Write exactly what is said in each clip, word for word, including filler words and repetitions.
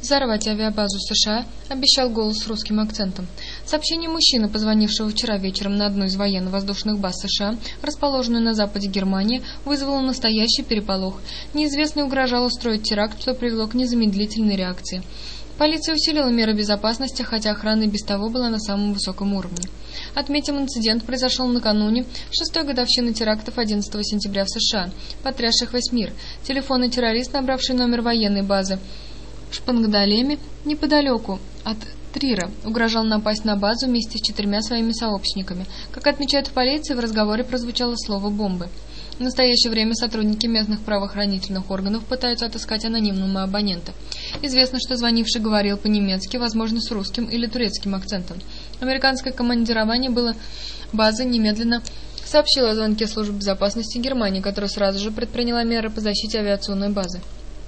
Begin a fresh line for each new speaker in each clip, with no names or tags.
взорвать авиабазу США, обещал голос с русским акцентом. Сообщение мужчины, позвонившего вчера вечером на одну из военно-воздушных баз США, расположенную на западе Германии, вызвало настоящий переполох. Неизвестный угрожал устроить теракт, что привело к незамедлительной реакции. Полиция усилила меры безопасности, хотя охрана и без того была на самом высоком уровне. Отметим, инцидент произошел накануне шестой годовщины терактов одиннадцатого сентября в США, потрясших весь мир. Телефонный террорист, набравший номер военной базы в Шпангдалеме, неподалеку от Трира, угрожал напасть на базу вместе с четырьмя своими сообщниками. Как отмечают в полиции, в разговоре прозвучало слово «бомбы». В настоящее время сотрудники местных правоохранительных органов пытаются отыскать анонимного абонента. Известно, что звонивший говорил по-немецки, возможно, с русским или турецким акцентом. Американское командирование было базы немедленно сообщило о звонке службы безопасности Германии, которая сразу же предприняла меры по защите авиационной базы.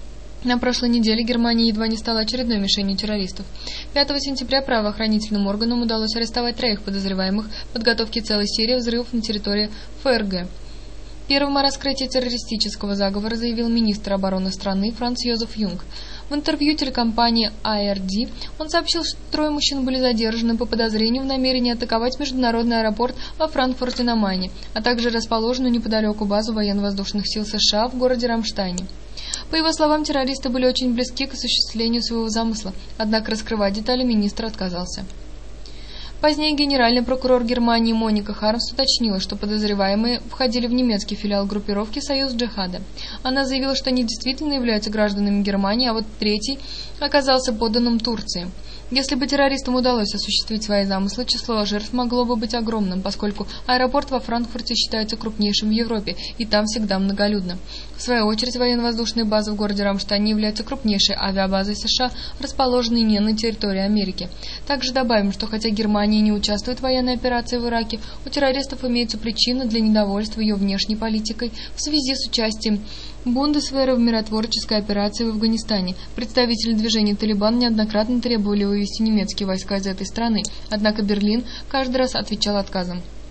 На прошлой неделе Германия едва не стала очередной мишенью террористов. пятого сентября правоохранительным органам удалось арестовать троих подозреваемых в подготовке целой серии взрывов на территории ФРГ. Первым о раскрытии террористического заговора заявил министр обороны страны Франц Йозеф Юнг. В интервью телекомпании А Эр Ди он сообщил, что трое мужчин были задержаны по подозрению в намерении атаковать международный аэропорт во Франкфурте на Майне, а также расположенную неподалеку базу военно-воздушных сил США в городе Рамштайне. По его словам, террористы были очень близки к осуществлению своего замысла, однако раскрывать детали министр отказался. Позднее генеральный прокурор Германии Моника Хармс уточнила, что подозреваемые входили в немецкий филиал группировки «Союз Джихада». Она заявила, что они действительно являются гражданами Германии, а вот третий оказался подданным Турции. Если бы террористам удалось осуществить свои замыслы, число жертв могло бы быть огромным, поскольку аэропорт во Франкфурте считается крупнейшим в Европе, и там всегда многолюдно. В свою очередь, военно-воздушные базы в городе Рамштайне являются крупнейшей авиабазой США, расположенной не на территории Америки. Также добавим, что хотя Германия не участвует в военной операции в Ираке, у террористов имеются причины для недовольства ее внешней политикой в связи с участием Бундесвера в миротворческой операции в Афганистане. Представители движения «Талибан» неоднократно требовали вывести немецкие войска из этой страны, однако Берлин каждый раз отвечал отказом.